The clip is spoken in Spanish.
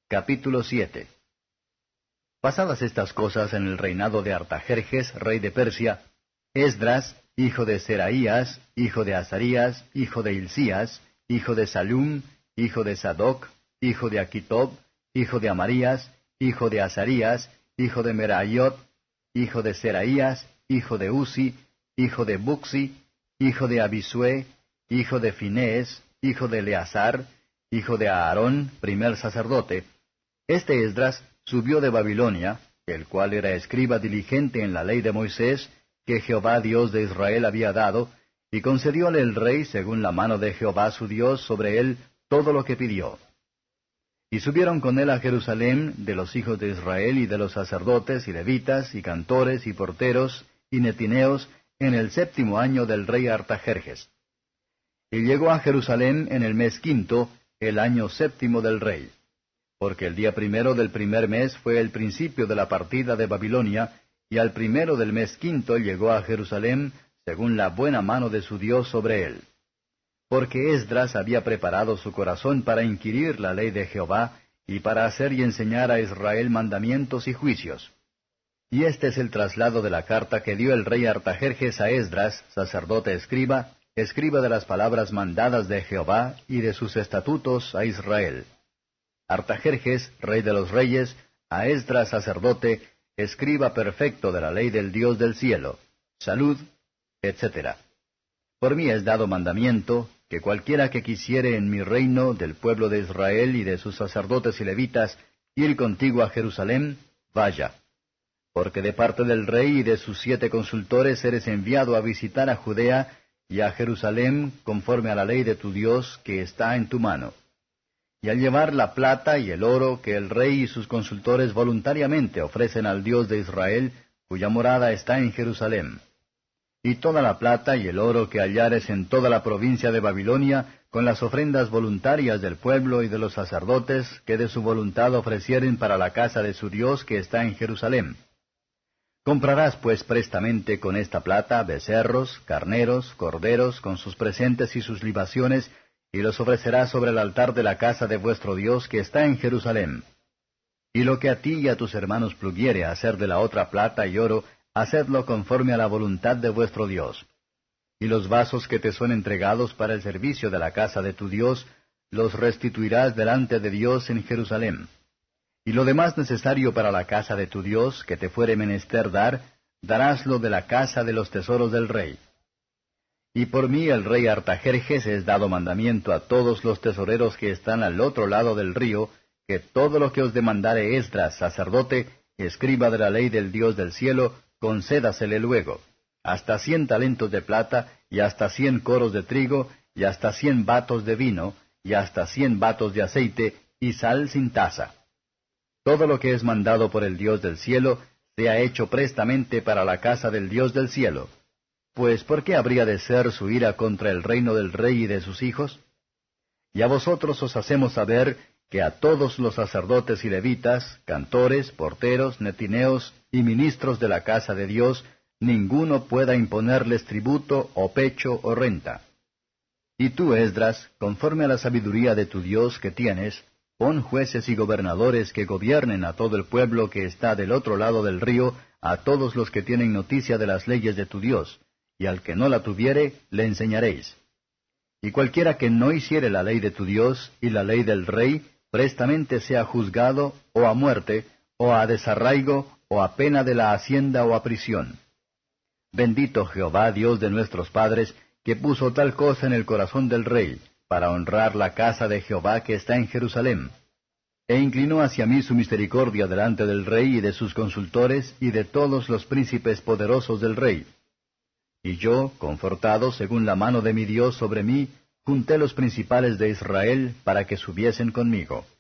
Capítulo 7. Pasadas estas cosas en el reinado de Artajerjes, rey de Persia, Esdras, hijo de Seraías, hijo de Azarías, hijo de Hilcías, hijo de Salum, hijo de Sadoc, hijo de Aquitob, hijo de Amarías, hijo de Azarías, hijo de Meraiot, hijo de Seraías, hijo de Uzi, hijo de Buxi, hijo de Abisue, hijo de Finés, hijo de Eleazar, hijo de Aarón, primer sacerdote. Este Esdras subió de Babilonia, el cual era escriba diligente en la ley de Moisés, que Jehová Dios de Israel había dado, y concedióle el rey, según la mano de Jehová su Dios, sobre él todo lo que pidió. Y subieron con él a Jerusalén de los hijos de Israel y de los sacerdotes y levitas y cantores y porteros y netineos en el 7º año del rey Artajerjes. Y llegó a Jerusalén en el mes 5, el año 7 del rey. Porque el día 1 del primer mes fue el principio de la partida de Babilonia, y al 1 del mes 5 llegó a Jerusalén, según la buena mano de su Dios sobre él. Porque Esdras había preparado su corazón para inquirir la ley de Jehová, y para hacer y enseñar a Israel mandamientos y juicios. Y este es el traslado de la carta que dio el rey Artajerjes a Esdras, sacerdote escriba de las palabras mandadas de Jehová y de sus estatutos a Israel. Artajerjes, rey de los reyes, a Esdras sacerdote, escriba perfecto de la ley del Dios del cielo, salud, etc. Por mí es dado mandamiento, que cualquiera que quisiere en mi reino del pueblo de Israel y de sus sacerdotes y levitas, ir contigo a Jerusalén, vaya. Porque de parte del rey y de sus 7 consultores eres enviado a visitar a Judea y a Jerusalén conforme a la ley de tu Dios que está en tu mano. Y al llevar la plata y el oro que el rey y sus consultores voluntariamente ofrecen al Dios de Israel, cuya morada está en Jerusalén. Y toda la plata y el oro que hallares en toda la provincia de Babilonia, con las ofrendas voluntarias del pueblo y de los sacerdotes, que de su voluntad ofrecieren para la casa de su Dios que está en Jerusalén. Comprarás pues prestamente con esta plata becerros, carneros, corderos, con sus presentes y sus libaciones, y los ofrecerás sobre el altar de la casa de vuestro Dios que está en Jerusalén. Y lo que a ti y a tus hermanos pluguiere hacer de la otra plata y oro, hacedlo conforme a la voluntad de vuestro Dios. Y los vasos que te son entregados para el servicio de la casa de tu Dios, los restituirás delante de Dios en Jerusalén. Y lo demás necesario para la casa de tu Dios, que te fuere menester dar, daráslo de la casa de los tesoros del rey. Y por mí el rey Artajerjes es dado mandamiento a todos los tesoreros que están al otro lado del río, que todo lo que os demandare Esdras, sacerdote, escriba de la ley del Dios del cielo, concédasele luego, hasta 100 talentos de plata, y hasta 100 coros de trigo, y hasta 100 batos de vino, y hasta 100 batos de aceite, y sal sin tasa. Todo lo que es mandado por el Dios del cielo, sea hecho prestamente para la casa del Dios del cielo. Pues, ¿por qué habría de ser su ira contra el reino del rey y de sus hijos? Y a vosotros os hacemos saber que a todos los sacerdotes y levitas, cantores, porteros, netineos y ministros de la casa de Dios, ninguno pueda imponerles tributo o pecho o renta. Y tú, Esdras, conforme a la sabiduría de tu Dios que tienes, pon jueces y gobernadores que gobiernen a todo el pueblo que está del otro lado del río, a todos los que tienen noticia de las leyes de tu Dios, y al que no la tuviere, le enseñaréis. Y cualquiera que no hiciere la ley de tu Dios y la ley del rey, prestamente sea juzgado, o a muerte, o a desarraigo, o a pena de la hacienda o a prisión. Bendito Jehová, Dios de nuestros padres, que puso tal cosa en el corazón del rey, para honrar la casa de Jehová que está en Jerusalén. E inclinó hacia mí su misericordia delante del rey y de sus consultores y de todos los príncipes poderosos del rey. Y yo, confortado según la mano de mi Dios sobre mí, junté los principales de Israel para que subiesen conmigo.